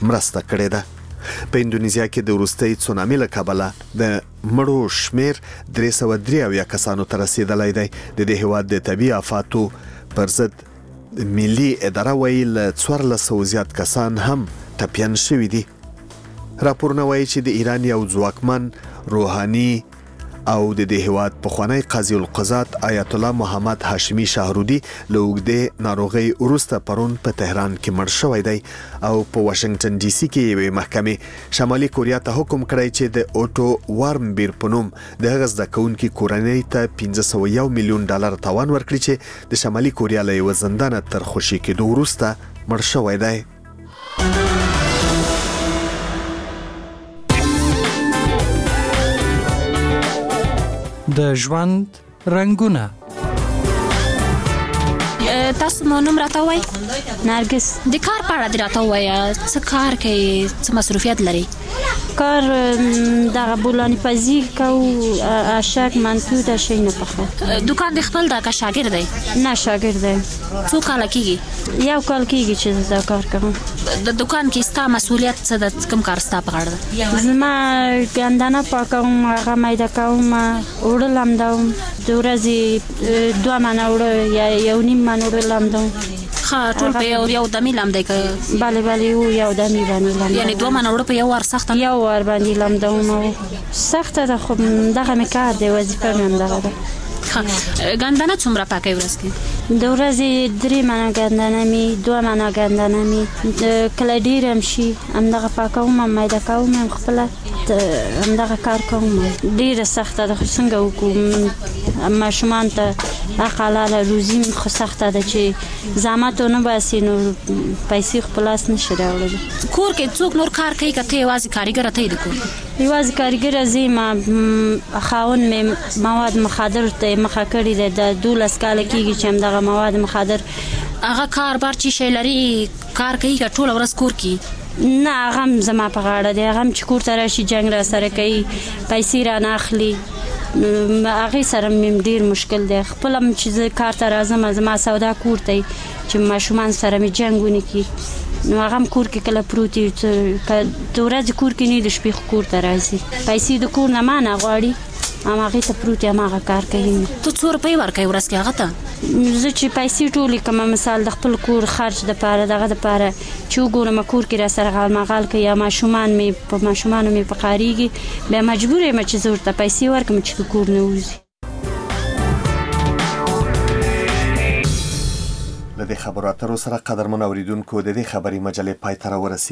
مرسته کړې ده. په اندونیزیا کې د وروستۍ تسونامي له کبله د مړو شمیر 383 کسانو ته رسیدلی دی. د دې هیواد د طبیعي آفاتو پر ضد ملي اداره وایي له 1400 زیات کسان هم ټپیان شوي دي. راپورونه وایي چې د ایران یو ځواکمن روحاني او د دې هیواد پخوانی قاضي القضات آیت الله محمد هاشمي شاهرودي له اوږدې ناروغۍ وروسته پرون په تهران کې مړ شوی دی او په واشنگټن ډي سي کې یوې محکمې شمالي کوریا ته حکم کړی چې د اوټو وارمبیر په نوم د هغه زده کوونکي کورنۍ ته $501 میلیون تاوان ورکړي چې د شمالي کوریا له یوه زندانه تر خوشي کېدو وروسته مړ شوی دی. د ژوند رنگونه. تاسو مو نوم راته وای؟ نرګس. د کار په اړه دې راته ووایه، څه کار کوي، څه مصروفیت لري؟ کار دغه بولاني پزی کو اشک منتو د شي نه پخه. دکان د خپل دا کا شاګرد دی؟ نه شاګرد دی. څو کال کېږي؟ یو کال کېږي چې دا کار کوم. د دکان کې ستا مسؤلیت څه د کوم کار ستا په غاړه ده؟ زما ګندنه پاکوم، هغه میده کوم، وړل هم دوم، د ورځې 2 منه وړل یا 1.5 منه وړل هم دوم. ټول په یو دمې لامدی که؟ بله یو دمې باندې لامدی. یعنې 2 منه وړه په یو وار سخته؟ یو وار باندې لامدوم. سخته ده خو دغه مې کار دی، وظیفه مې همدغه ده. ګندنه څومره پاکوي ورځ کې؟ د ورځې 3 منه ګندنه مې، 2 منه ګندنه مې، کله ډېر هم شي همدغه پاکوم، هم میده کوم، هم خپله همدغه کار کوم. ډېره سخته ده خو څنګه وکړو، ماشومان ته حق حلاله روزي خو سخته ده چې زحمت ونه باسي نو پیسې خو په لاس نشي راوړلی. کور کې څوک نور کار کوي که ته یوازې کارګره ته یې د کور؟ یوازې کارګره زه یم. خاوند مې مواد مخدر ته مخه کړې ده، د 12 کاله کېږي چې همدغه مواد مخدر. هغه کار بار چې شی لري کار کوي که ټوله ورځ کور کې؟ نه، هغه هم زما په غاړه دی. هغه هم چې کور ته راشي جنګ را سره کوي، پیسې رانه اخلي. هغې سره مې ډېر مشکل دی. خپله هم چې زه کار ته راځم، زما سودا کور ته چې ماشومان سره مې جنګ ونه کړي نو هغه هم کور کې کله پروت وي. که د ورځې کور کې نه د شپې خو کور ته راځي. پیسې د کور نه ما نه غواړي، هماغې ته پروت یم، هغه کار کوي. ته څو روپۍ ورکوې ورځ کې هغه ته؟ زه چې پیسې ټولې کومه، مثال د خپل کور خرچ دپاره، دغه دپاره چې وګورم کور کې را سره غالمغال کوي یا ماشومانو مې په قاریږي، بیا مجبور یم چې زه ورته پیسې ورکړم چې د کور نه ووځي. له دې خبرو اترو سره قدرمن اوریدونکو د دې خبري مجلې پای ته راورسېدو.